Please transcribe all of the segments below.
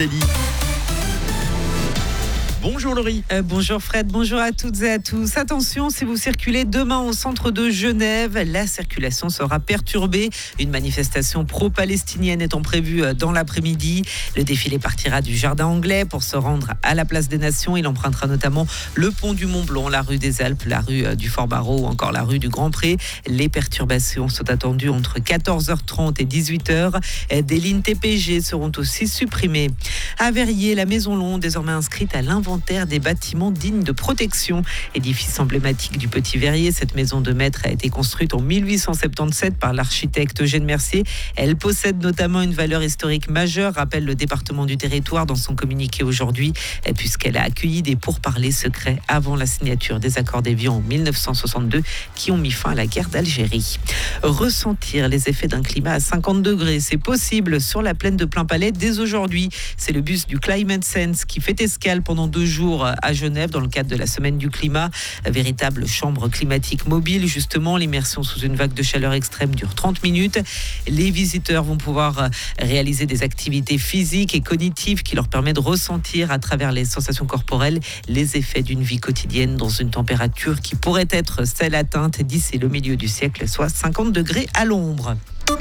Bonjour Laurie. Bonjour Fred, bonjour à toutes et à tous. Attention, si vous circulez demain au centre de Genève, la circulation sera perturbée. Une manifestation pro-palestinienne étant prévue dans l'après-midi. Le défilé partira du Jardin Anglais pour se rendre à la Place des Nations. Il empruntera notamment le pont du Mont-Blanc, la rue des Alpes, la rue du Fort-Barreau ou encore la rue du Grand-Pré. Les perturbations sont attendues entre 14h30 et 18h. Des lignes TPG seront aussi supprimées. À Verrier, la Maison Londe, désormais inscrite à l'inventaire des bâtiments dignes de protection. Édifice emblématique du Petit Verrier, cette maison de maître a été construite en 1877 par l'architecte Eugène Mercier. Elle possède notamment une valeur historique majeure, rappelle le département du territoire dans son communiqué aujourd'hui, puisqu'elle a accueilli des pourparlers secrets avant la signature des accords d'Évian en 1962 qui ont mis fin à la guerre d'Algérie. Ressentir les effets d'un climat à 50 degrés, c'est possible sur la plaine de Plainpalais dès aujourd'hui. C'est le bus du Climate Sense qui fait escale pendant 2 jours à Genève dans le cadre de la semaine du climat. Véritable chambre climatique mobile, justement, l'immersion sous une vague de chaleur extrême dure 30 minutes. Les visiteurs vont pouvoir réaliser des activités physiques et cognitives qui leur permettent de ressentir à travers les sensations corporelles les effets d'une vie quotidienne dans une température qui pourrait être celle atteinte d'ici le milieu du siècle, soit 50 degrés à l'ombre.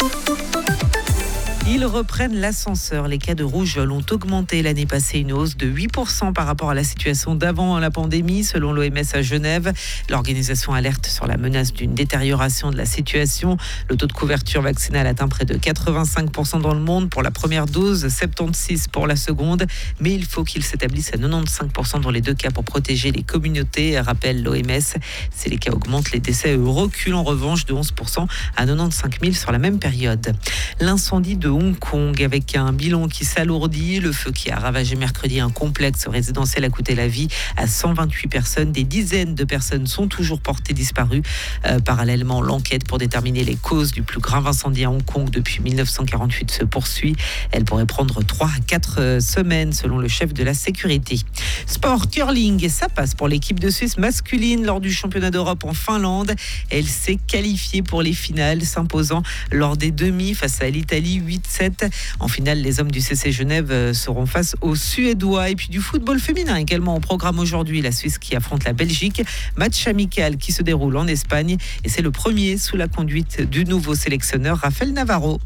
Ils reprennent l'ascenseur. Les cas de rougeole ont augmenté l'année passée, une hausse de 8% par rapport à la situation d'avant la pandémie, selon l'OMS à Genève. L'organisation alerte sur la menace d'une détérioration de la situation. Le taux de couverture vaccinale atteint près de 85% dans le monde pour la première dose, 76% pour la seconde. Mais il faut qu'il s'établisse à 95% dans les 2 cas pour protéger les communautés, rappelle l'OMS. Si les cas augmentent, les décès reculent en revanche de 11% à 95 000 sur la même période. L'incendie de Hong Kong avec un bilan qui s'alourdit. Le feu qui a ravagé mercredi un complexe résidentiel a coûté la vie à 128 personnes. Des dizaines de personnes sont toujours portées disparues. Parallèlement, l'enquête pour déterminer les causes du plus grave incendie à Hong Kong depuis 1948 se poursuit. Elle pourrait prendre 3 à 4 semaines selon le chef de la sécurité. Sport, curling, et ça passe pour l'équipe de Suisse masculine lors du championnat d'Europe en Finlande. Elle s'est qualifiée pour les finales, s'imposant lors des demi face à l'Italie 8-7. En finale, les hommes du CC Genève seront face aux Suédois. Et puis du football féminin également au programme aujourd'hui. La Suisse qui affronte la Belgique. Match amical qui se déroule en Espagne. Et c'est le premier sous la conduite du nouveau sélectionneur Rafael Navarro.